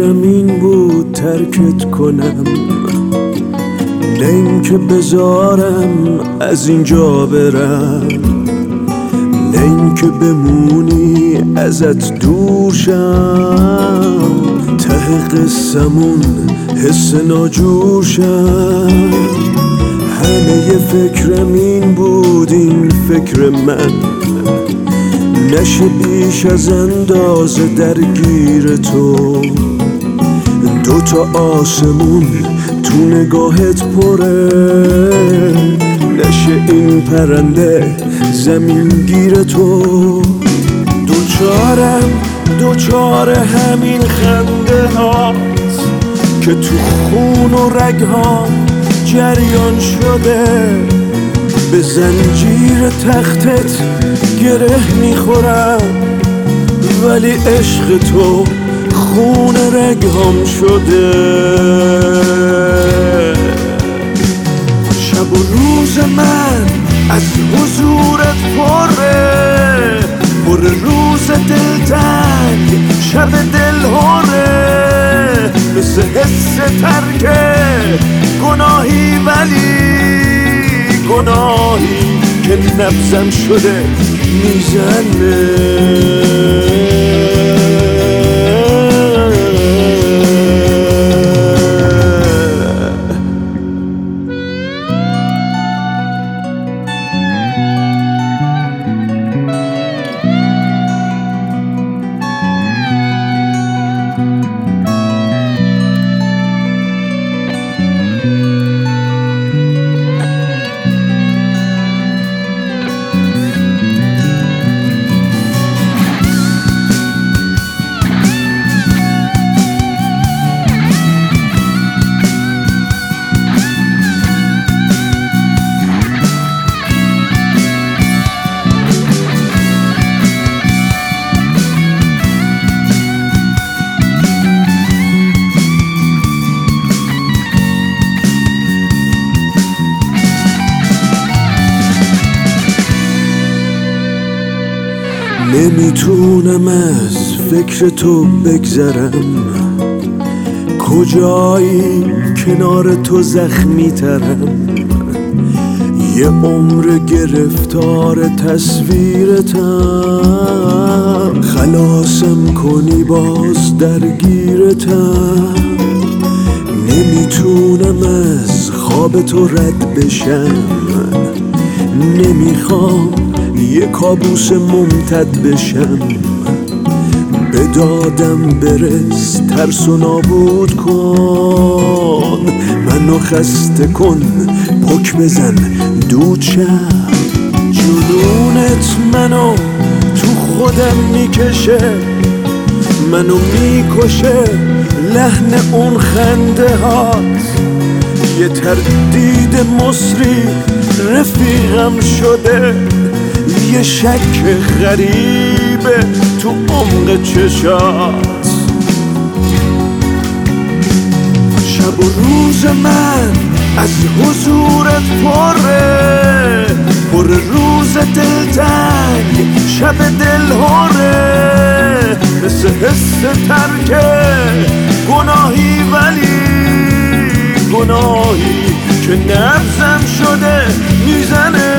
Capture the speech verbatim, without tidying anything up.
فکرم این بود ترکت کنم، نه اینکه بذارم از اینجا برم، نه اینکه بمونی ازت دور شم، ته قصمون حس ناجور شم. همه ی فکرم این بود، این فکر من نشه بیش از اندازه درگیر تو. دوتا آسمون تو نگاهت پره، نشه این پرنده زمین گیر تو. دوچارم دوچار همین خنده هاست که تو خون و رگ ها جریان شده، به زنجیر تختت گره میخورم، ولی عشق تو خون رگام شده. شب و روز من از حضورت پره، پر روز دلتنگ شب دلهوره، مثل حس ترک گناهی، ولی گناهی که نبضم شده میزنه. نمیتونم از فکر تو بگذرم، کجایی کنار تو زخمی ترم، یه عمر گرفتار تصویرتم، خلاصم کنی باز درگیرتم. نمیتونم از خواب تو رد بشم، نمیخوام یه کابوس ممتد بشم، به دادم برس ترس و نابود کن، منو خسته کن پک بزن دود شم. جنونت منو تو خودم میکشه، منو میکشه لحن اون خنده هات، یه تردید مصری رفیقم شده، یه شک غریبه تو عمق چشات. شب و روز من از حضورت پره، پر روز دلتنگ شب دلهوره، مثل حس ترک گناهی، ولی گناهی که نبضم شده میزنه.